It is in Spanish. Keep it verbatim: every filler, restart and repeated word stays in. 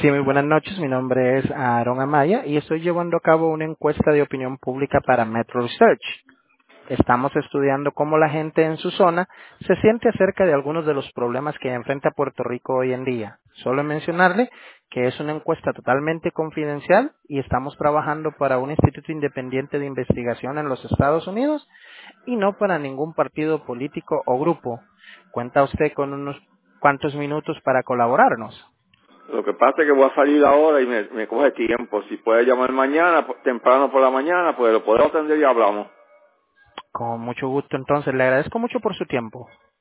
Sí, muy buenas noches. Mi nombre es Aaron Amaya y estoy llevando a cabo una encuesta de opinión pública para Metro Research. Estamos estudiando cómo la gente en su zona se siente acerca de algunos de los problemas que enfrenta Puerto Rico hoy en día. Solo mencionarle que es una encuesta totalmente confidencial y estamos trabajando para un instituto independiente de investigación en los Estados Unidos y no para ningún partido político o grupo. ¿Cuenta usted con unos cuantos minutos para colaborarnos? Lo que pasa es que voy a salir ahora y me, me coge tiempo. Si puede llamar mañana, po- temprano por la mañana, pues lo podemos atender y hablamos. Con mucho gusto, entonces. Le agradezco mucho por su tiempo.